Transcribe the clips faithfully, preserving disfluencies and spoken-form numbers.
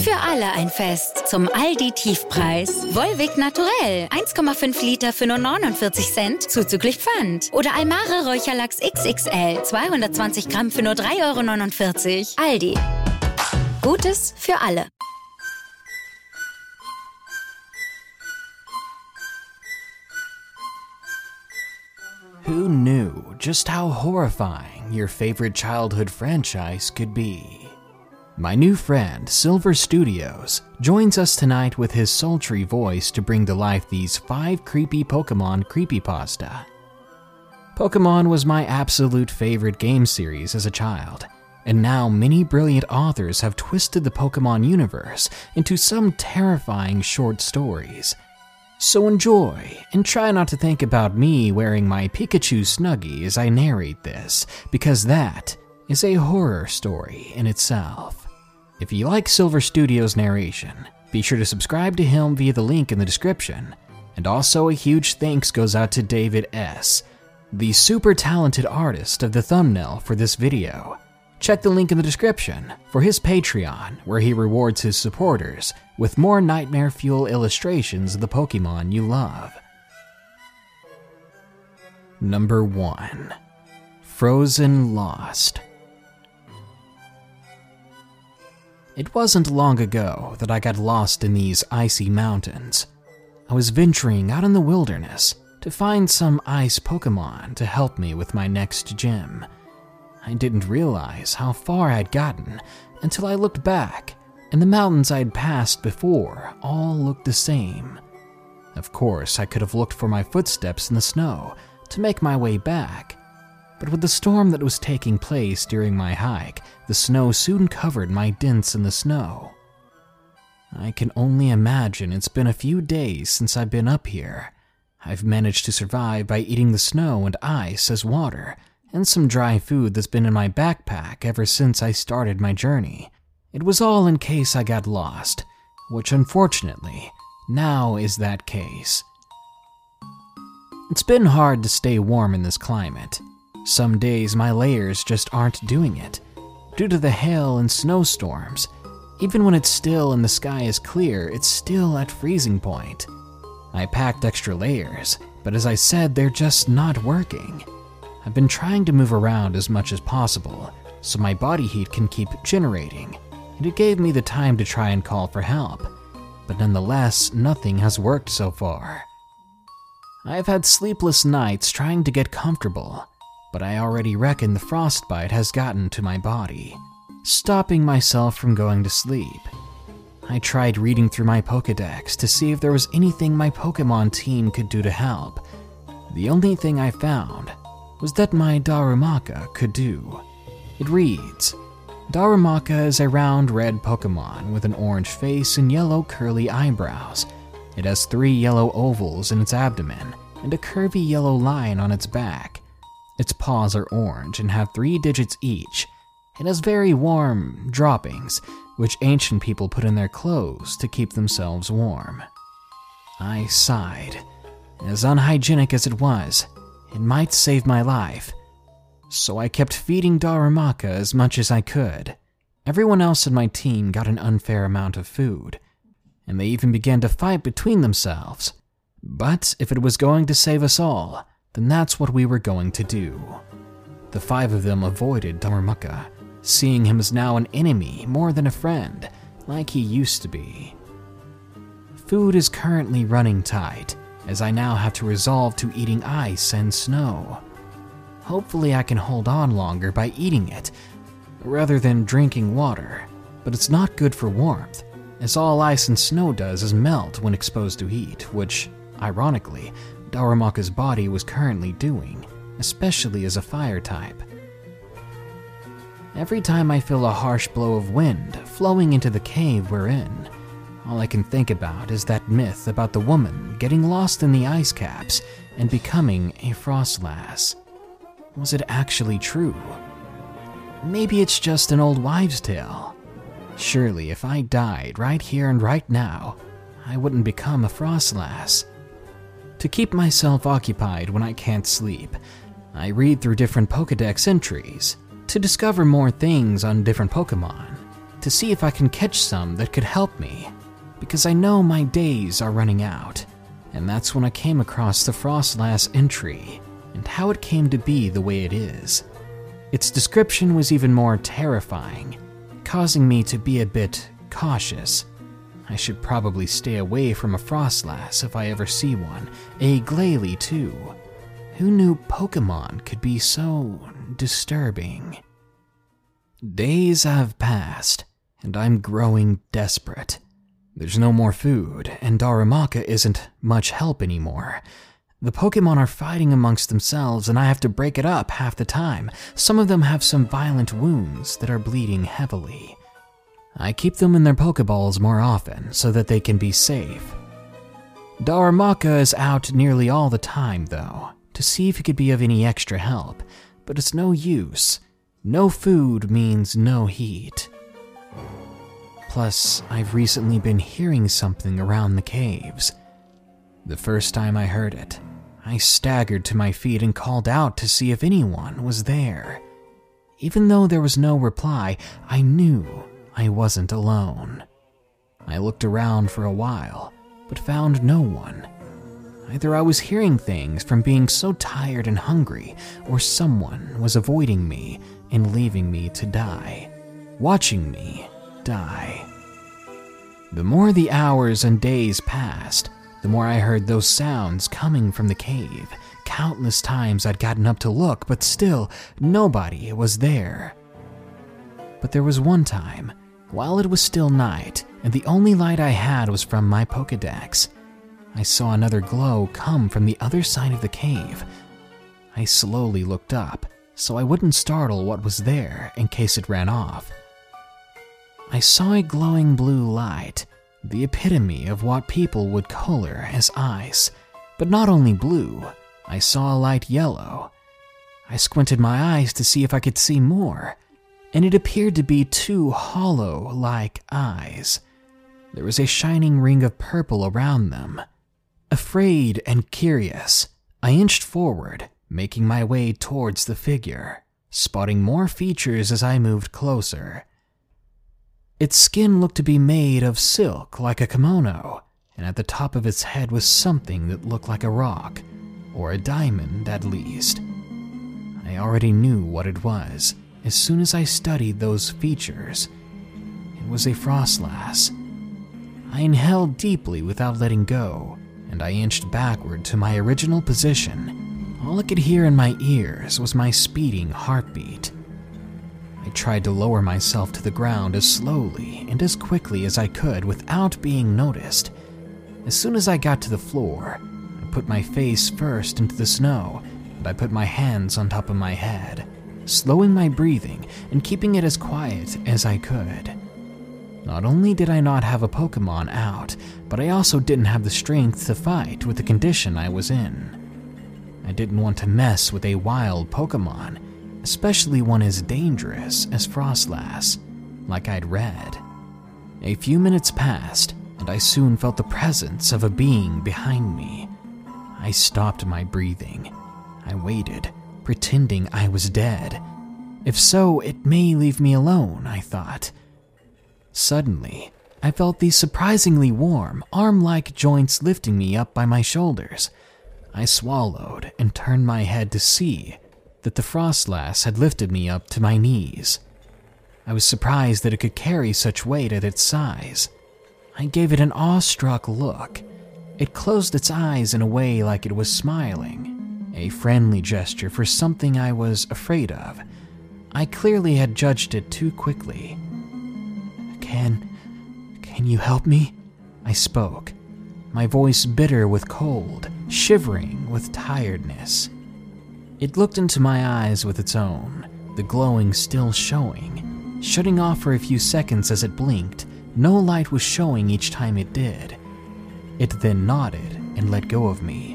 Für alle ein Fest zum Aldi-Tiefpreis. Volvic Naturell, eins Komma fünf Liter für nur neunundvierzig Cent, zuzüglich Pfand. Oder Almare Räucherlachs X X L, zweihundertzwanzig Gramm für nur drei Euro neunundvierzig. Aldi. Gutes für alle. Who knew just how horrifying your favorite childhood franchise could be? My new friend, Silver Studios, joins us tonight with his sultry voice to bring to life these five creepy Pokemon creepypasta. Pokemon was my absolute favorite game series as a child, and now many brilliant authors have twisted the Pokemon universe into some terrifying short stories. So enjoy, and try not to think about me wearing my Pikachu Snuggie as I narrate this, because that is a horror story in itself. If you like Silver Studios' narration, be sure to subscribe to him via the link in the description. And also a huge thanks goes out to David S., the super talented artist of the thumbnail for this video. Check the link in the description for his Patreon, where he rewards his supporters with more nightmare fuel illustrations of the Pokemon you love. Number one. Frozen Lost. It wasn't long ago that I got lost in these icy mountains. I was venturing out in the wilderness to find some ice Pokemon to help me with my next gym. I didn't realize how far I'd gotten until I looked back, and the mountains I'd passed before all looked the same. Of course, I could have looked for my footsteps in the snow to make my way back, but with the storm that was taking place during my hike, the snow soon covered my dents in the snow. I can only imagine it's been a few days since I've been up here. I've managed to survive by eating the snow and ice as water, and some dry food that's been in my backpack ever since I started my journey. It was all in case I got lost, which unfortunately now is that case. It's been hard to stay warm in this climate. Some days my layers just aren't doing it. Due to the hail and snowstorms, even when it's still and the sky is clear, it's still at freezing point. I packed extra layers, but as I said, they're just not working. I've been trying to move around as much as possible, so my body heat can keep generating, and it gave me the time to try and call for help, but nonetheless, nothing has worked so far. I've had sleepless nights trying to get comfortable, but I already reckon the frostbite has gotten to my body, stopping myself from going to sleep. I tried reading through my Pokedex to see if there was anything my Pokemon team could do to help. The only thing I found was that my Darumaka could do. It reads, Darumaka is a round red Pokemon with an orange face and yellow curly eyebrows. It has three yellow ovals in its abdomen and a curvy yellow line on its back. Its paws are orange and have three digits each. It has very warm droppings, which ancient people put in their clothes to keep themselves warm. I sighed. As unhygienic as it was, it might save my life. So I kept feeding Darumaka as much as I could. Everyone else in my team got an unfair amount of food, and they even began to fight between themselves. But if it was going to save us all, then that's what we were going to do. The five of them avoided Darumaka, seeing him as now an enemy more than a friend, like he used to be. Food is currently running tight, as I now have to resolve to eating ice and snow. Hopefully I can hold on longer by eating it, rather than drinking water, but it's not good for warmth, as all ice and snow does is melt when exposed to heat, which, ironically, Darumaka's body was currently doing, especially as a fire type. Every time I feel a harsh blow of wind flowing into the cave we're in, all I can think about is that myth about the woman getting lost in the ice caps and becoming a Frostlass. Was it actually true? Maybe it's just an old wives' tale. Surely if I died right here and right now, I wouldn't become a Frostlass. To keep myself occupied when I can't sleep, I read through different Pokedex entries to discover more things on different Pokemon. to see if I can catch some that could help me, because I know my days are running out. And that's when I came across the Froslass entry and how it came to be the way it is. Its description was even more terrifying, causing me to be a bit cautious. I should probably stay away from a Froslass if I ever see one, a Glalie too. Who knew Pokemon could be so disturbing? Days have passed, and I'm growing desperate. There's no more food, and Darumaka isn't much help anymore. The Pokemon are fighting amongst themselves, and I have to break it up half the time. Some of them have some violent wounds that are bleeding heavily. I keep them in their Pokeballs more often so that they can be safe. Darumaka is out nearly all the time, though, to see if he could be of any extra help, but it's no use. No food means no heat. Plus, I've recently been hearing something around the caves. The first time I heard it, I staggered to my feet and called out to see if anyone was there. Even though there was no reply, I knew I wasn't alone. I looked around for a while, but found no one. Either I was hearing things from being so tired and hungry, or someone was avoiding me and leaving me to die, watching me die. The more the hours and days passed, the more I heard those sounds coming from the cave. Countless times I'd gotten up to look, but still, nobody was there. But there was one time, while it was still night, and the only light I had was from my Pokedex, I saw another glow come from the other side of the cave. I slowly looked up, so I wouldn't startle what was there in case it ran off. I saw a glowing blue light, the epitome of what people would color as ice. But not only blue, I saw a light yellow. I squinted my eyes to see if I could see more, and it appeared to be two hollow-like eyes. There was a shining ring of purple around them. Afraid and curious, I inched forward, making my way towards the figure, spotting more features as I moved closer. Its skin looked to be made of silk like a kimono, and at the top of its head was something that looked like a rock, or a diamond at least. I already knew what it was as soon as I studied those features. It was a Froslass. I inhaled deeply without letting go, and I inched backward to my original position. All I could hear in my ears was my speeding heartbeat. I tried to lower myself to the ground as slowly and as quickly as I could without being noticed. As soon as I got to the floor, I put my face first into the snow, and I put my hands on top of my head, slowing my breathing and keeping it as quiet as I could. Not only did I not have a Pokemon out, but I also didn't have the strength to fight with the condition I was in. I didn't want to mess with a wild Pokemon, especially one as dangerous as Froslass, like I'd read. A few minutes passed, and I soon felt the presence of a being behind me. I stopped my breathing. I waited, pretending I was dead. If so, it may leave me alone, I thought. Suddenly, I felt these surprisingly warm, arm-like joints lifting me up by my shoulders. I swallowed and turned my head to see that the Froslass had lifted me up to my knees. I was surprised that it could carry such weight at its size. I gave it an awestruck look. It closed its eyes in a way like it was smiling, a friendly gesture for something I was afraid of. I clearly had judged it too quickly. Can... can you help me? I spoke, my voice bitter with cold, shivering with tiredness. It looked into my eyes with its own, the glowing still showing, shutting off for a few seconds as it blinked. No light was showing each time it did. It then nodded and let go of me.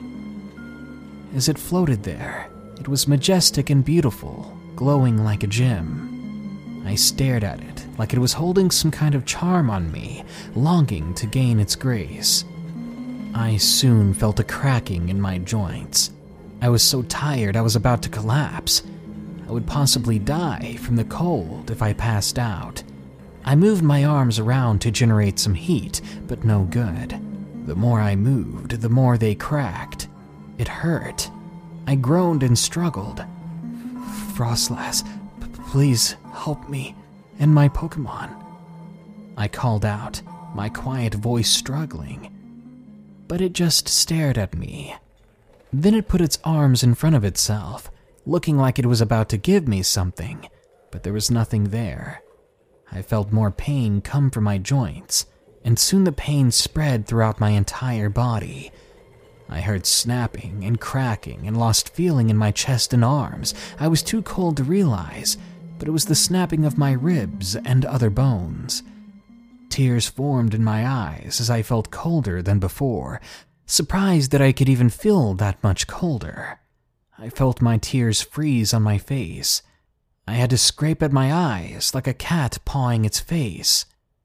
As it floated there, it was majestic and beautiful, glowing like a gem. I stared at it like it was holding some kind of charm on me, longing to gain its grace. I soon felt a cracking in my joints. I was so tired I was about to collapse. I would possibly die from the cold if I passed out. I moved my arms around to generate some heat, but no good. The more I moved, the more they cracked. It hurt. I groaned and struggled. Frostlass, p- please help me and my Pokemon. I called out, my quiet voice struggling. But it just stared at me. Then it put its arms in front of itself, looking like it was about to give me something, but there was nothing there. I felt more pain come from my joints, and soon the pain spread throughout my entire body. I heard snapping and cracking and lost feeling in my chest and arms. I was too cold to realize, but it was the snapping of my ribs and other bones. Tears formed in my eyes as I felt colder than before, surprised that I could even feel that much colder. I felt my tears freeze on my face. I had to scrape at my eyes like a cat pawing its face.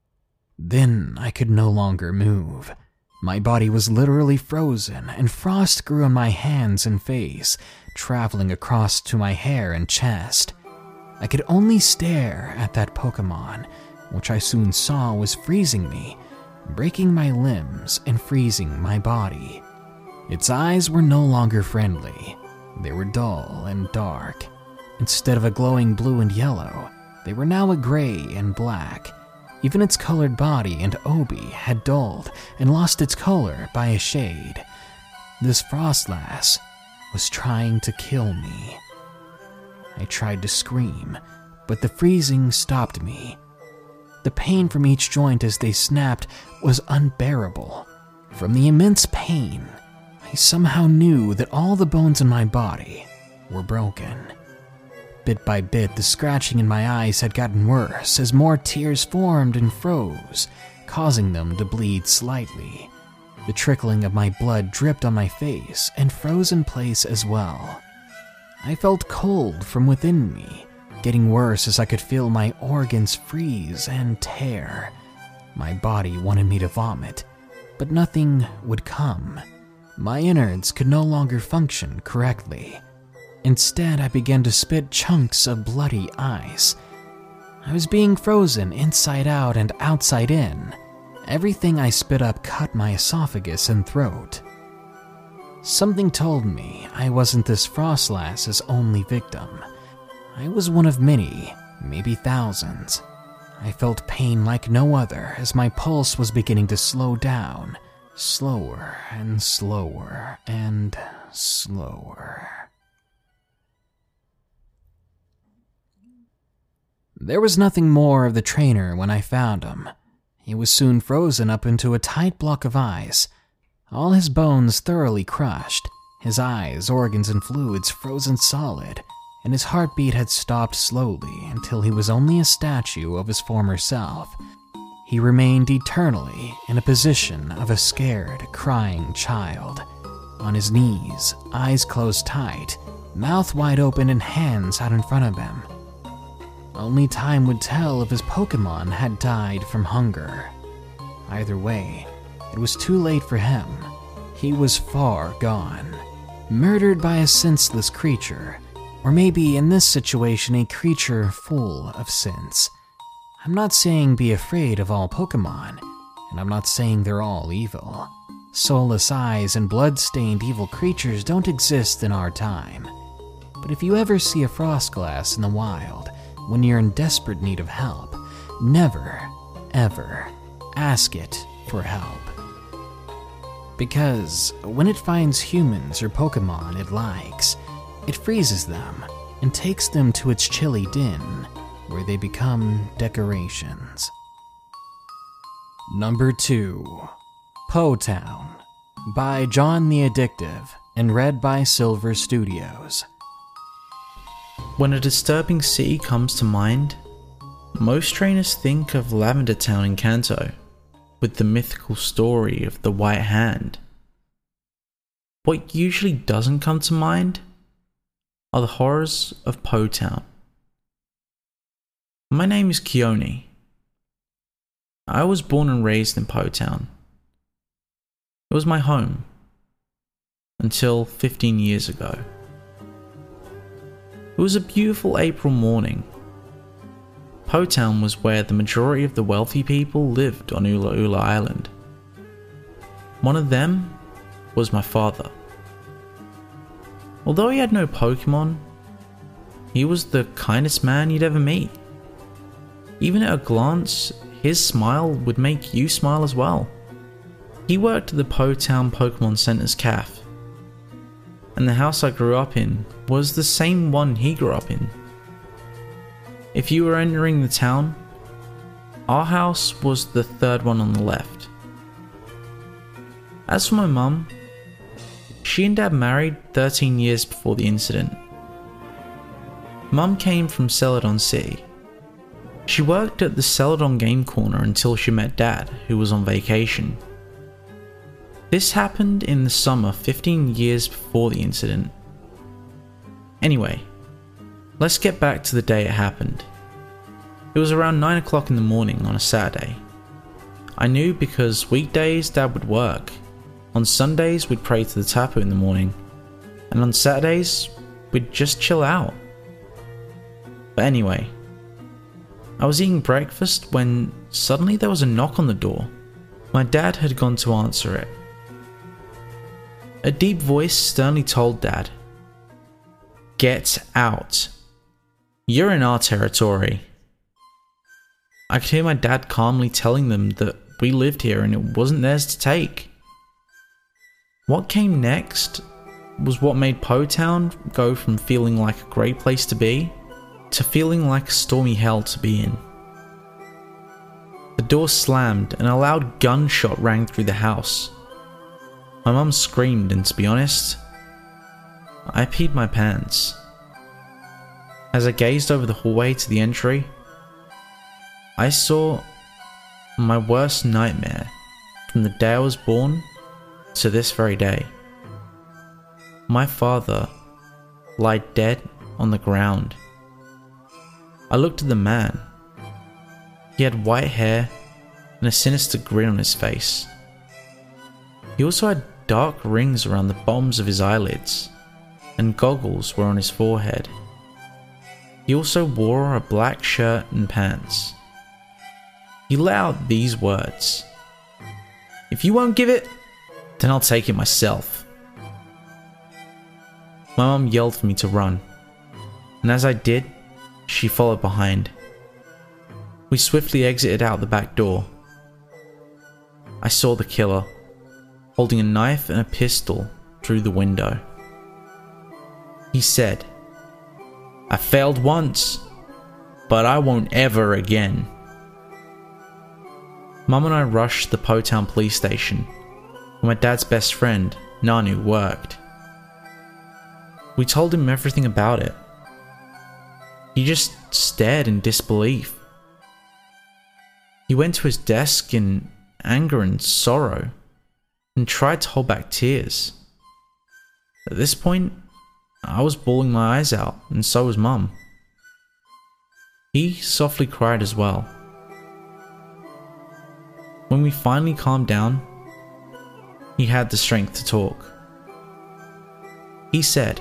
Then I could no longer move. My body was literally frozen, and frost grew on my hands and face, traveling across to my hair and chest. I could only stare at that Pokemon, which I soon saw was freezing me, breaking my limbs and freezing my body. Its eyes were no longer friendly. They were dull and dark. Instead of a glowing blue and yellow, they were now a gray and black. Even its colored body and obi had dulled and lost its color by a shade. This Frostlass was trying to kill me. I tried to scream, but the freezing stopped me. The pain from each joint as they snapped was unbearable. From the immense pain, I somehow knew that all the bones in my body were broken. Bit by bit, the scratching in my eyes had gotten worse as more tears formed and froze, causing them to bleed slightly. The trickling of my blood dripped on my face and froze in place as well. I felt cold from within me, getting worse as I could feel my organs freeze and tear. My body wanted me to vomit, but nothing would come. My innards could no longer function correctly. Instead, I began to spit chunks of bloody ice. I was being frozen inside out and outside in. Everything I spit up cut my esophagus and throat. Something told me I wasn't this Frostlass's only victim. I was one of many, maybe thousands. I felt pain like no other as my pulse was beginning to slow down, slower and slower and slower. There was nothing more of the trainer when I found him. He was soon frozen up into a tight block of ice, all his bones thoroughly crushed, his eyes, organs, and fluids frozen solid, and his heartbeat had stopped slowly until he was only a statue of his former self. He remained eternally in a position of a scared, crying child, on his knees, eyes closed tight, mouth wide open and hands out in front of him. Only time would tell if his Pokemon had died from hunger. Either way, it was too late for him. He was far gone, murdered by a senseless creature, or maybe in this situation a creature full of sense. I'm not saying be afraid of all Pokemon, and I'm not saying they're all evil. Soulless eyes and blood-stained evil creatures don't exist in our time. But if you ever see a Frostlass in the wild, when you're in desperate need of help, never, ever ask it for help. Because when it finds humans or Pokemon it likes, it freezes them and takes them to its chilly den, where they become decorations. Number two, Po Town, by John the Addictive, and read by Silver Studios. When a disturbing city comes to mind, most trainers think of Lavender Town in Kanto, with the mythical story of the White Hand. What usually doesn't come to mind are the horrors of Po Town. My name is Keone. I was born and raised in Po Town. It was my home until fifteen years ago. It was a beautiful April morning. Po Town was where the majority of the wealthy people lived on Ula Ula Island. One of them was my father. Although he had no Pokemon, he was the kindest man you'd ever meet. Even at a glance, his smile would make you smile as well. He worked at the Po Town Pokemon Center's cafe, and the house I grew up in was the same one he grew up in. If you were entering the town, our house was the third one on the left. As for my mum, she and dad married thirteen years before the incident. Mum came from Celadon City. She worked at the Celadon Game Corner until she met dad, who was on vacation. This happened in the summer fifteen years before the incident. Anyway, let's get back to the day it happened. It was around nine o'clock in the morning on a Saturday. I knew because weekdays dad would work. On Sundays we'd pray to the tapu in the morning, and on Saturdays we'd just chill out. But anyway, I was eating breakfast when suddenly there was a knock on the door. My dad had gone to answer it. A deep voice sternly told dad, "Get out. You're in our territory." I could hear my dad calmly telling them that we lived here and it wasn't theirs to take. What came next was what made Po Town go from feeling like a great place to be to feeling like a stormy hell to be in. The door slammed and a loud gunshot rang through the house. My mum screamed, and to be honest, I peed my pants. As I gazed over the hallway to the entry, I saw my worst nightmare from the day I was born to this very day. My father lay dead on the ground. I looked at the man. He had white hair and a sinister grin on his face. He also had dark rings around the bottoms of his eyelids, and goggles were on his forehead. He also wore a black shirt and pants. He let out these words, "If you won't give it, then I'll take it myself." My mum yelled for me to run, and as I did, she followed behind. We swiftly exited out the back door. I saw the killer, holding a knife and a pistol through the window. He said, "I failed once, but I won't ever again." Mum and I rushed to the Po Town police station, where my dad's best friend, Nanu, worked. We told him everything about it. He just stared in disbelief. He went to his desk in anger and sorrow, and tried to hold back tears. At this point, I was bawling my eyes out, and so was Mum. He softly cried as well. When we finally calmed down, he had the strength to talk. He said,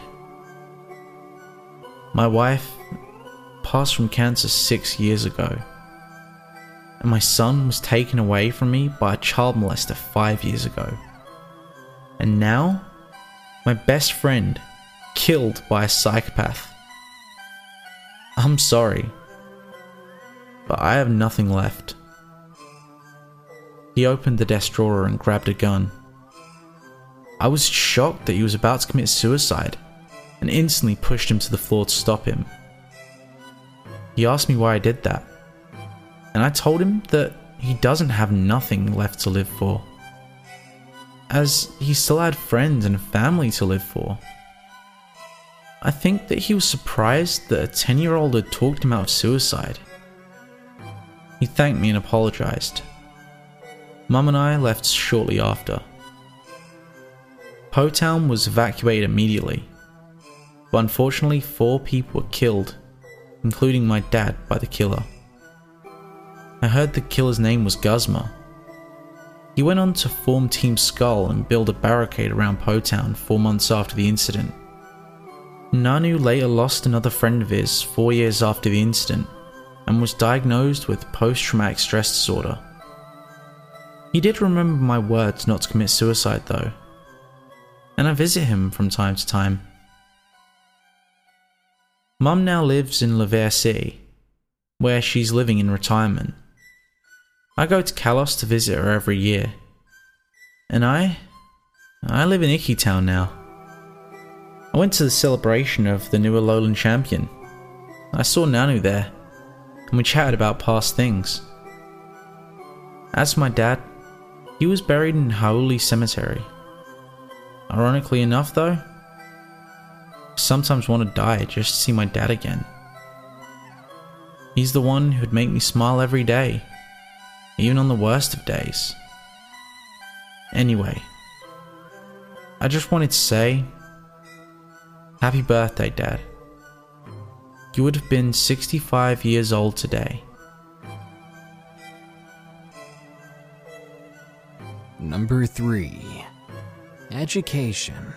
"My wife passed from cancer six years ago, and my son was taken away from me by a child molester five years ago. And now, my best friend killed by a psychopath. I'm sorry, but I have nothing left." He opened the desk drawer and grabbed a gun. I was shocked that he was about to commit suicide, and instantly pushed him to the floor to stop him. He asked me why I did that, and I told him that he doesn't have nothing left to live for, as he still had friends and family to live for. I think that he was surprised that a ten-year-old had talked him out of suicide. He thanked me and apologized. Mum and I left shortly after. Po Town was evacuated immediately, but unfortunately four people were killed, including my dad, by the killer. I heard the killer's name was Guzma. He went on to form Team Skull and build a barricade around Po Town four months after the incident. Nanu later lost another friend of his four years after the incident, and and was diagnosed with post-traumatic stress disorder. He did remember my words not to commit suicide though, and I visit him from time to time. Mum now lives in Laver City, where she's living in retirement. I go to Kalos to visit her every year, and I, I live in Icky Town now. I went to the celebration of the new Alolan champion. I saw Nanu there, and we chatted about past things. As for my dad, he was buried in Hauli Cemetery. Ironically enough though, I sometimes want to die just to see my dad again. He's the one who'd make me smile every day, even on the worst of days. Anyway, I just wanted to say, happy birthday, Dad. You would have been sixty-five years old today. Number three. Education.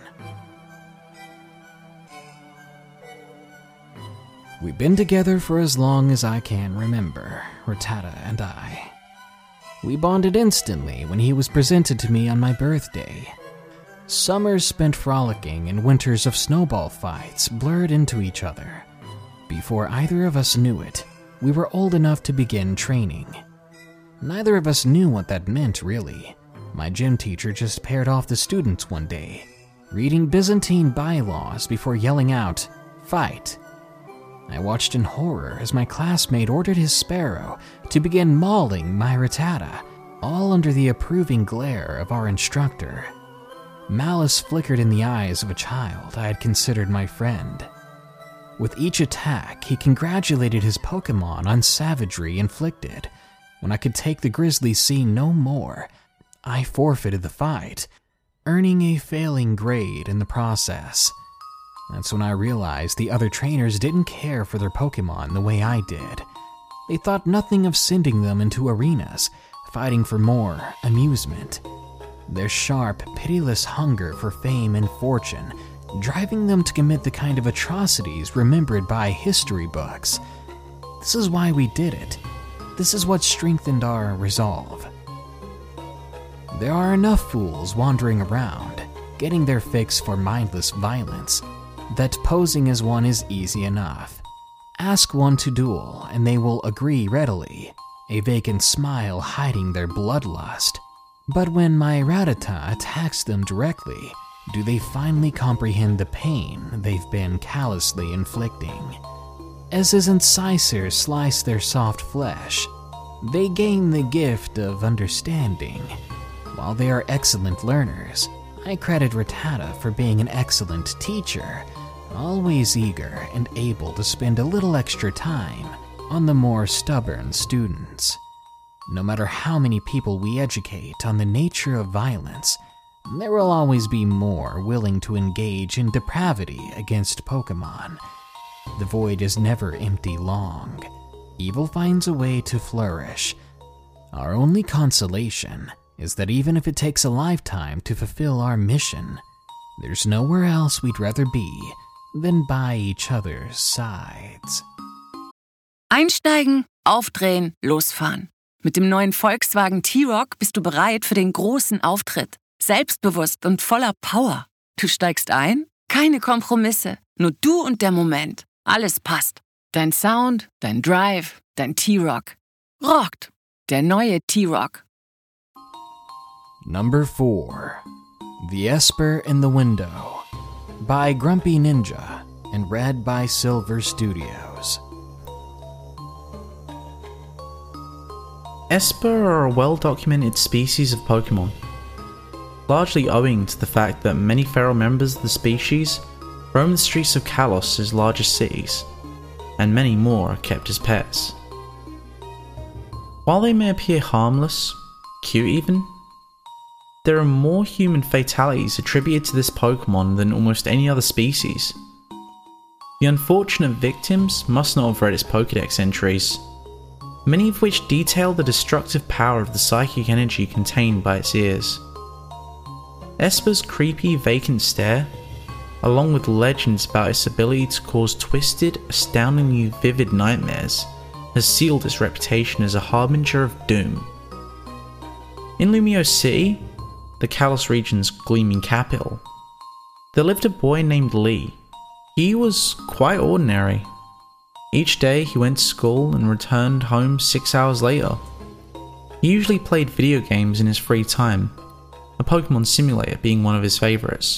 We've been together for as long as I can remember, Rattata and I. We bonded instantly when he was presented to me on my birthday. Summers spent frolicking and winters of snowball fights blurred into each other. Before either of us knew it, we were old enough to begin training. Neither of us knew what that meant, really. My gym teacher just paired off the students one day, reading Byzantine bylaws before yelling out, "Fight!" I watched in horror as my classmate ordered his sparrow to begin mauling my Rattata, all under the approving glare of our instructor. Malice flickered in the eyes of a child I had considered my friend. With each attack, he congratulated his Pokemon on savagery inflicted. When I could take the grisly scene no more, I forfeited the fight, earning a failing grade in the process. That's when I realized the other trainers didn't care for their Pokemon the way I did. They thought nothing of sending them into arenas, fighting for more amusement. Their sharp, pitiless hunger for fame and fortune, driving them to commit the kind of atrocities remembered by history books. This is why we did it. This is what strengthened our resolve. There are enough fools wandering around, getting their fix for mindless violence, that posing as one is easy enough. Ask one to duel, and they will agree readily, a vacant smile hiding their bloodlust. But when my Rattata attacks them directly, do they finally comprehend the pain they've been callously inflicting? As his incisors slice their soft flesh, they gain the gift of understanding. While they are excellent learners, I credit Rattata for being an excellent teacher, always eager and able to spend a little extra time on the more stubborn students. No matter how many people we educate on the nature of violence, there will always be more willing to engage in depravity against Pokemon. The void is never empty long. Evil finds a way to flourish. Our only consolation is that even if it takes a lifetime to fulfill our mission, there's nowhere else we'd rather be than by each other's sides. Einsteigen, aufdrehen, losfahren. Mit dem neuen Volkswagen T-Roc bist du bereit für den großen Auftritt. Selbstbewusst und voller Power. Du steigst ein, keine Kompromisse, nur du und der Moment. Alles passt. Dein Sound, dein Drive, dein T-Roc. Rockt. Der neue T-Roc. Number four. The Esper in the Window by Grumpy Ninja and read by Silver Studios. Esper are a well-documented species of Pokemon, largely owing to the fact that many feral members of the species roam the streets of Kalos' largest cities, and many more are kept as pets. While they may appear harmless, cute even, there are more human fatalities attributed to this Pokemon than almost any other species. The unfortunate victims must not have read its Pokédex entries, many of which detail the destructive power of the psychic energy contained by its ears. Esper's creepy, vacant stare, along with legends about its ability to cause twisted, astoundingly vivid nightmares, has sealed his reputation as a harbinger of doom. In Lumio City, the Kalos region's gleaming capital, there lived a boy named Lee. He was quite ordinary. Each day he went to school and returned home six hours later. He usually played video games in his free time, a Pokemon simulator being one of his favourites.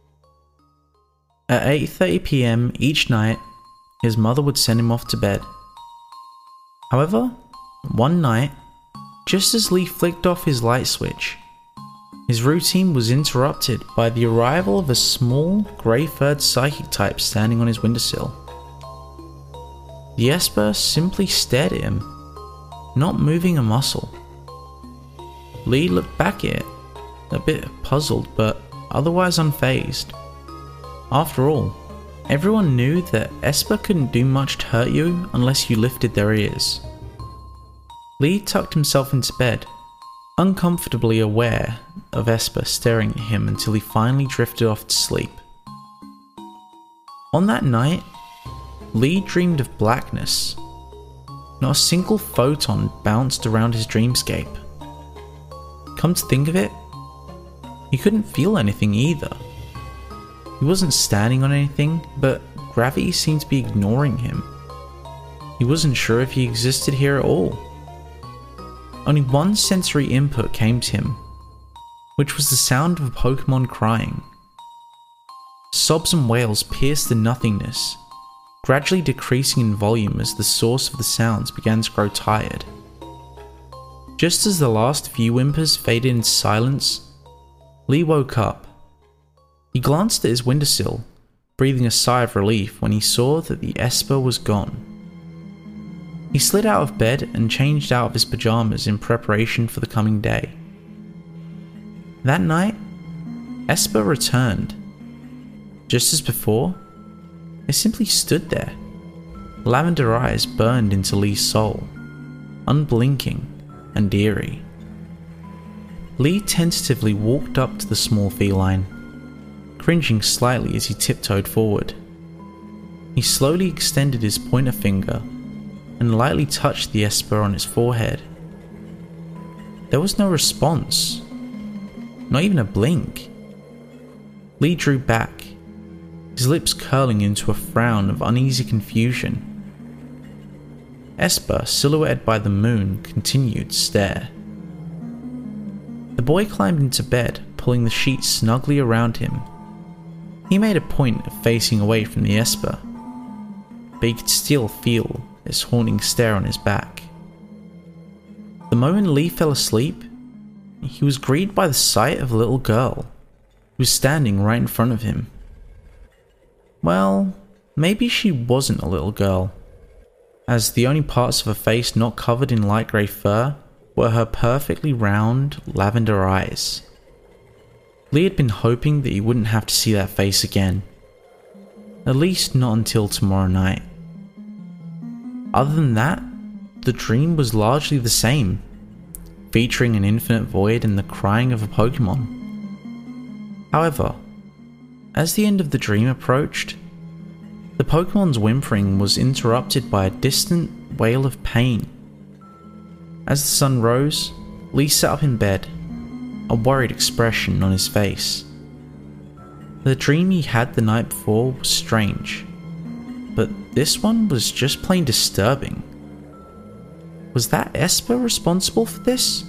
At eight thirty p m each night, his mother would send him off to bed. However, one night, just as Lee flicked off his light switch, his routine was interrupted by the arrival of a small, grey-furred psychic type standing on his windowsill. The Esper simply stared at him, not moving a muscle. Lee looked back at it, a bit puzzled but otherwise unfazed. After all, everyone knew that Esper couldn't do much to hurt you unless you lifted their ears. Lee tucked himself into bed, uncomfortably aware of Esper staring at him until he finally drifted off to sleep. On that night, Lee dreamed of blackness. Not a single photon bounced around his dreamscape. Come to think of it, he couldn't feel anything either. He wasn't standing on anything, but gravity seemed to be ignoring him. He wasn't sure if he existed here at all. Only one sensory input came to him, which was the sound of a Pokemon crying. Sobs and wails pierced the nothingness, gradually decreasing in volume as the source of the sounds began to grow tired. Just as the last few whimpers faded into silence, Lee woke up. He glanced at his windowsill, breathing a sigh of relief when he saw that the Esper was gone. He slid out of bed and changed out of his pajamas in preparation for the coming day. That night, Esper returned. Just as before, it simply stood there. Lavender eyes burned into Lee's soul, unblinking and eerie. Lee tentatively walked up to the small feline, cringing slightly as he tiptoed forward. He slowly extended his pointer finger and lightly touched the Esper on its forehead. There was no response, not even a blink. Lee drew back, his lips curling into a frown of uneasy confusion. Esper, silhouetted by the moon, continued to stare. The boy climbed into bed, pulling the sheets snugly around him. He made a point of facing away from the Esper, but he could still feel its haunting stare on his back. The moment Lee fell asleep, he was greeted by the sight of a little girl who was standing right in front of him. Well, maybe she wasn't a little girl, as the only parts of her face not covered in light grey fur were her perfectly round, lavender eyes. Lee had been hoping that he wouldn't have to see that face again, at least not until tomorrow night. Other than that, the dream was largely the same, featuring an infinite void and the crying of a Pokemon. However, as the end of the dream approached, the Pokemon's whimpering was interrupted by a distant wail of pain. As the sun rose, Lee sat up in bed, a worried expression on his face. The dream he had the night before was strange, but this one was just plain disturbing. Was that Esper responsible for this?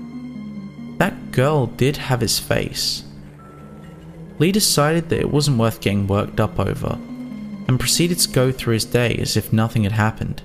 That girl did have his face. Lee decided that it wasn't worth getting worked up over, and proceeded to go through his day as if nothing had happened.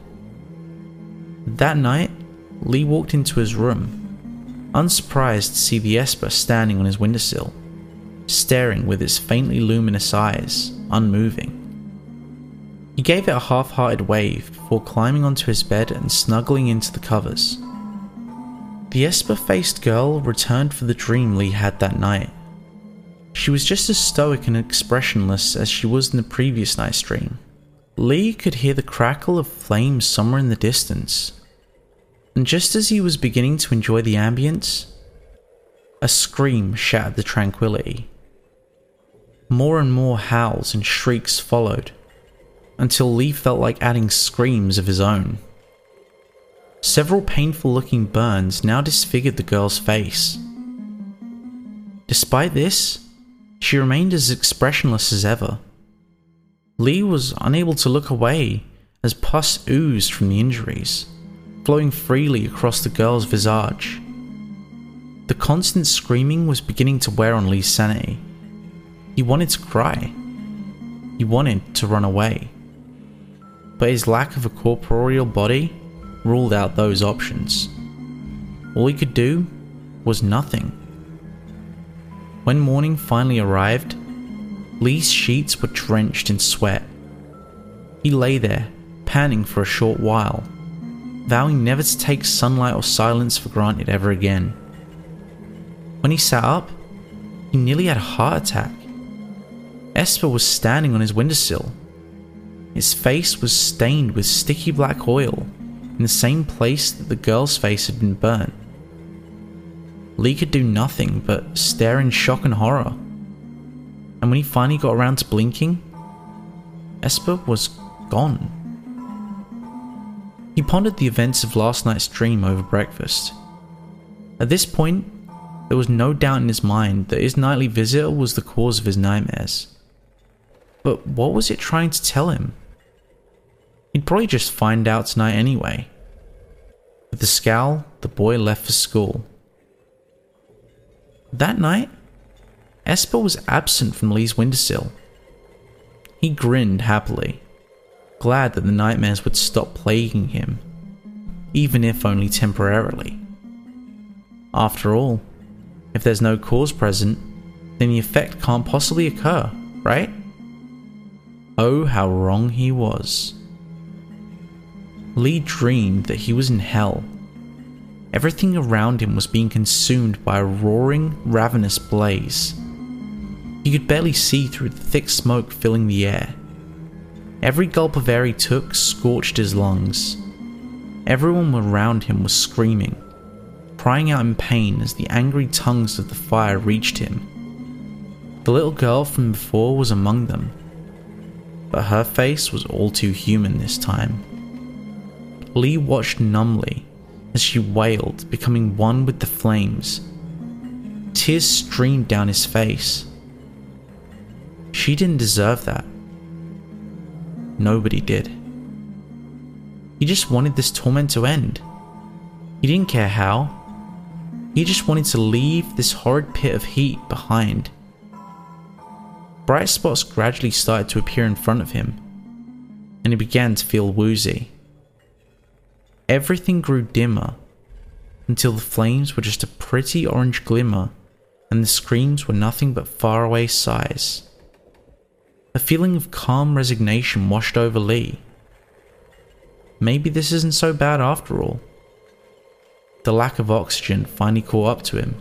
That night, Lee walked into his room, unsurprised to see the Esper standing on his windowsill, staring with its faintly luminous eyes, unmoving. He gave it a half-hearted wave before climbing onto his bed and snuggling into the covers. The Esper-faced girl returned for the dream Lee had that night. She was just as stoic and expressionless as she was in the previous night's dream. Lee could hear the crackle of flames somewhere in the distance, and just as he was beginning to enjoy the ambience, a scream shattered the tranquility. More and more howls and shrieks followed, until Lee felt like adding screams of his own. Several painful-looking burns now disfigured the girl's face. Despite this, she remained as expressionless as ever. Lee was unable to look away as pus oozed from the injuries, flowing freely across the girl's visage. The constant screaming was beginning to wear on Lee's sanity. He wanted to cry. He wanted to run away. But his lack of a corporeal body ruled out those options. All he could do was nothing. When morning finally arrived, Lee's sheets were drenched in sweat. He lay there, panting for a short while, vowing never to take sunlight or silence for granted ever again. When he sat up, he nearly had a heart attack. Esper was standing on his windowsill. His face was stained with sticky black oil in the same place that the girl's face had been burnt. Lee could do nothing but stare in shock and horror. And when he finally got around to blinking, Esper was gone. He pondered the events of last night's dream over breakfast. At this point, there was no doubt in his mind that his nightly visitor was the cause of his nightmares. But what was it trying to tell him? He'd probably just find out tonight anyway. With a scowl, the boy left for school. That night, Esper was absent from Lee's windowsill. He grinned happily, glad that the nightmares would stop plaguing him, even if only temporarily. After all, if there's no cause present, then the effect can't possibly occur, right? Oh, how wrong he was. Lee dreamed that he was in hell. Everything around him was being consumed by a roaring, ravenous blaze. He could barely see through the thick smoke filling the air. Every gulp of air he took scorched his lungs. Everyone around him was screaming, crying out in pain as the angry tongues of the fire reached him. The little girl from before was among them, but her face was all too human this time. Lee watched numbly as she wailed, becoming one with the flames. Tears streamed down his face. She didn't deserve that. Nobody did. He just wanted this torment to end. He didn't care how. He just wanted to leave this horrid pit of heat behind. Bright spots gradually started to appear in front of him, and he began to feel woozy. Everything grew dimmer, until the flames were just a pretty orange glimmer, and the screams were nothing but faraway sighs. A feeling of calm resignation washed over Lee. Maybe this isn't so bad after all. The lack of oxygen finally caught up to him.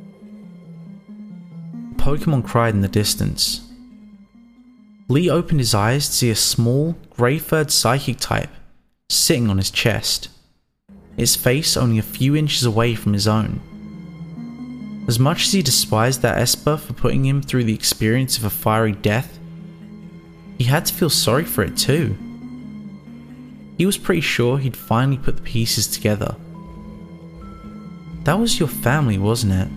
A Pokemon cried in the distance. Lee opened his eyes to see a small, grey-furred psychic type sitting on his chest, its face only a few inches away from his own. As much as he despised that Esper for putting him through the experience of a fiery death, he had to feel sorry for it too. He was pretty sure he'd finally put the pieces together. That was your family, wasn't it?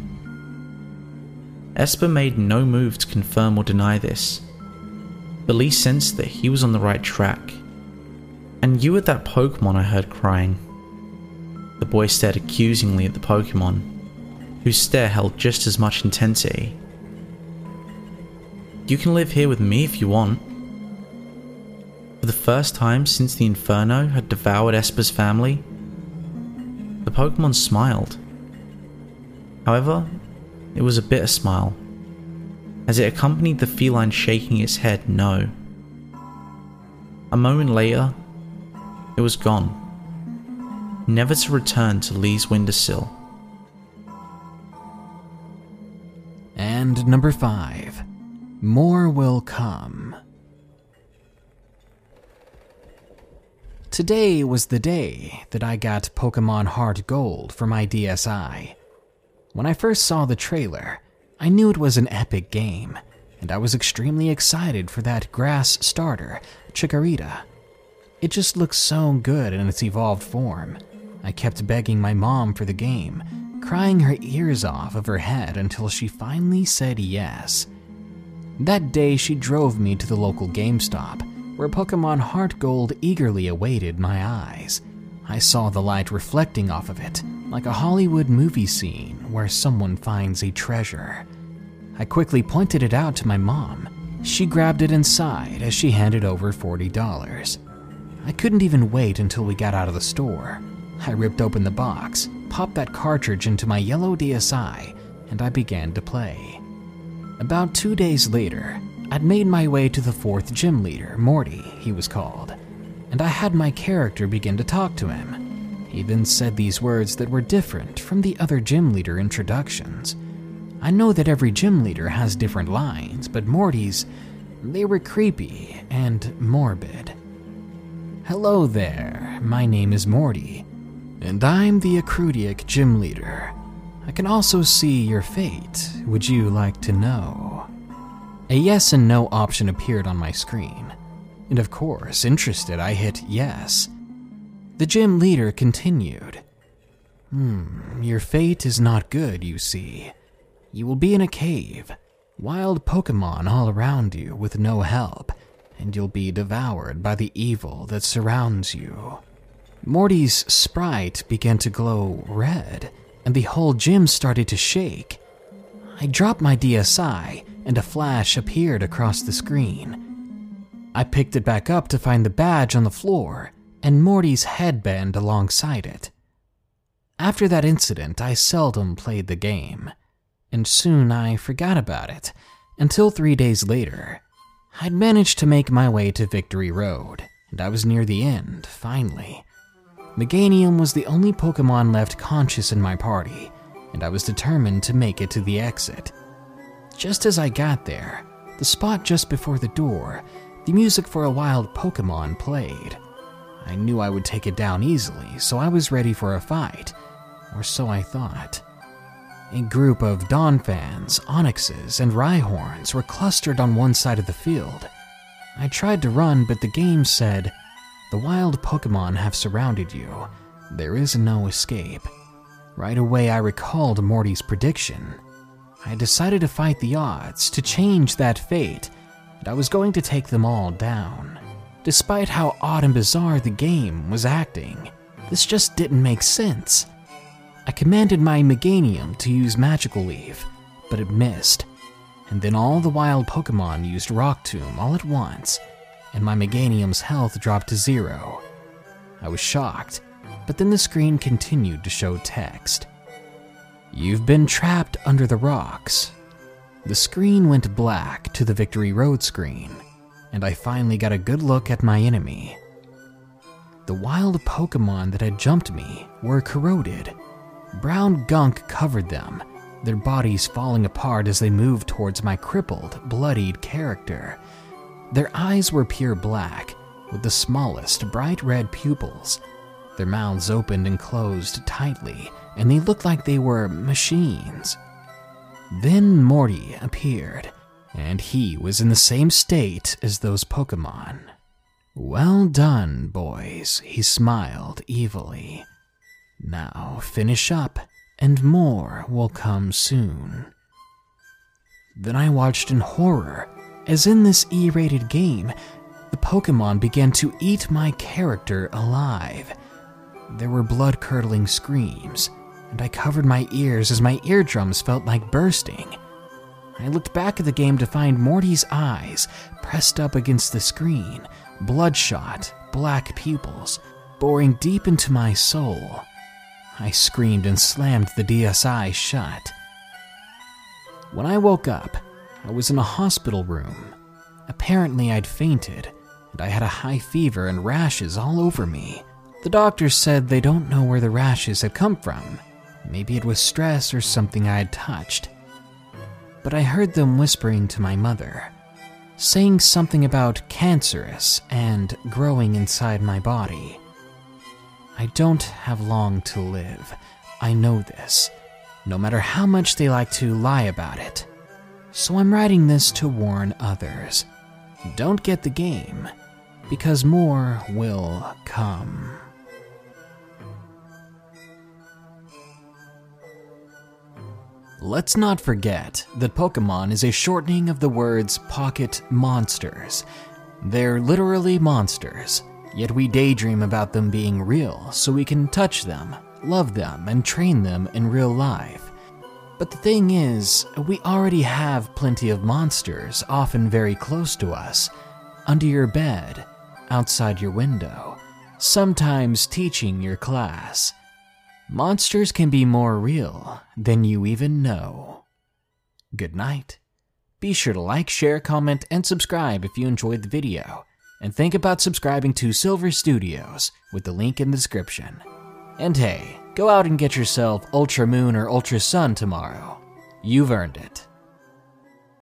Esper made no move to confirm or deny this, but Lee sensed that he was on the right track. And you were that Pokemon I heard crying. The boy stared accusingly at the Pokemon, whose stare held just as much intensity. You can live here with me if you want. For the first time since the Inferno had devoured Esper's family, the Pokemon smiled. However, it was a bitter smile, as it accompanied the feline shaking its head no. A moment later, it was gone, never to return to Lee's windowsill. And number five, more will come. Today was the day that I got Pokemon Heart Gold for my D S I. When I first saw the trailer, I knew it was an epic game, and I was extremely excited for that grass starter, Chikorita. It just looks so good in its evolved form, I kept begging my mom for the game, crying her ears off of her head until she finally said yes. That day, she drove me to the local GameStop, where Pokemon Heart Gold eagerly awaited my eyes. I saw the light reflecting off of it, like a Hollywood movie scene where someone finds a treasure. I quickly pointed it out to my mom. She grabbed it inside as she handed over forty dollars. I couldn't even wait until we got out of the store. I ripped open the box, popped that cartridge into my yellow D S I, and I began to play. About two days later, I'd made my way to the fourth gym leader, Morty, he was called, and I had my character begin to talk to him. He then said these words that were different from the other gym leader introductions. I know that every gym leader has different lines, but Morty's, they were creepy and morbid. Hello there, my name is Morty, and I'm the Acrudiac gym leader. I can also see your fate. Would you like to know? A yes and no option appeared on my screen, and of course, interested, I hit yes. The gym leader continued. Hmm, your fate is not good, you see. You will be in a cave, wild Pokemon all around you with no help, and you'll be devoured by the evil that surrounds you. Morty's sprite began to glow red, and the whole gym started to shake. I dropped my D S I, and a flash appeared across the screen. I picked it back up to find the badge on the floor, and Morty's headband alongside it. After that incident, I seldom played the game, and soon I forgot about it, until three days later. I'd managed to make my way to Victory Road, and I was near the end, finally. Meganium was the only Pokemon left conscious in my party, and I was determined to make it to the exit. Just as I got there, the spot just before the door, the music for a wild Pokemon played. I knew I would take it down easily, so I was ready for a fight, or so I thought. A group of Donphans, Onyxes, and Rhyhorns were clustered on one side of the field. I tried to run, but the game said, "The wild Pokemon have surrounded you. There is no escape." Right away, I recalled Morty's prediction. I decided to fight the odds, to change that fate, and I was going to take them all down. Despite how odd and bizarre the game was acting, this just didn't make sense. I commanded my Meganium to use Magical Leaf, but it missed. And then all the wild Pokemon used Rock Tomb all at once, and my Meganium's health dropped to zero. I was shocked, but then the screen continued to show text. "You've been trapped under the rocks." The screen went black to the Victory Road screen, and I finally got a good look at my enemy. The wild Pokemon that had jumped me were corroded. Brown gunk covered them, their bodies falling apart as they moved towards my crippled, bloodied character. Their eyes were pure black, with the smallest, bright red pupils. Their mouths opened and closed tightly, and they looked like they were machines. Then Morty appeared, and he was in the same state as those Pokemon. "Well done, boys," he smiled evilly. "Now finish up, and more will come soon." Then I watched in horror, as in this E-rated game, the Pokemon began to eat my character alive. There were blood-curdling screams, and I covered my ears as my eardrums felt like bursting. I looked back at the game to find Morty's eyes pressed up against the screen, bloodshot, black pupils, boring deep into my soul. I screamed and slammed the D S I shut. When I woke up, I was in a hospital room. Apparently I'd fainted, and I had a high fever and rashes all over me. The doctors said they don't know where the rashes had come from. Maybe it was stress or something I had touched. But I heard them whispering to my mother, saying something about cancerous and growing inside my body. I don't have long to live. I know this, no matter how much they like to lie about it. So I'm writing this to warn others. Don't get the game, because more will come. Let's not forget that Pokemon is a shortening of the words pocket monsters. They're literally monsters, yet we daydream about them being real so we can touch them, love them, and train them in real life. But the thing is, we already have plenty of monsters, often very close to us, under your bed, outside your window, sometimes teaching your class. Monsters can be more real than you even know. Good night. Be sure to like, share, comment, and subscribe if you enjoyed the video. And think about subscribing to Silver Studios with the link in the description. And hey, go out and get yourself Ultra Moon or Ultra Sun tomorrow. You've earned it.